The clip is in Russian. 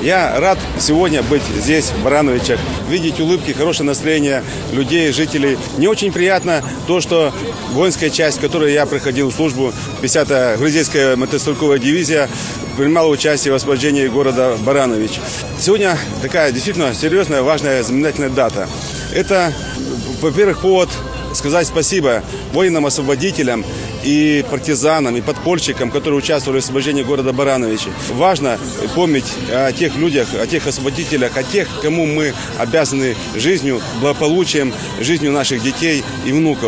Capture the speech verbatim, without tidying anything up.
Я рад сегодня быть здесь, в Барановичах, видеть улыбки, хорошее настроение людей, жителей. Мне очень приятно то, что воинская часть, в которой я проходил службу, пятидесятая гвардейская мотострелковая дивизия, принимала участие в освобождении города Баранович. Сегодня такая действительно серьезная, важная, знаменательная дата. Это, во-первых, повод сказать спасибо воинам-освободителям и партизанам, и подпольщикам, которые участвовали в освобождении города Барановичи. Важно помнить о тех людях, о тех освободителях, о тех, кому мы обязаны жизнью, благополучием, жизнью наших детей и внуков.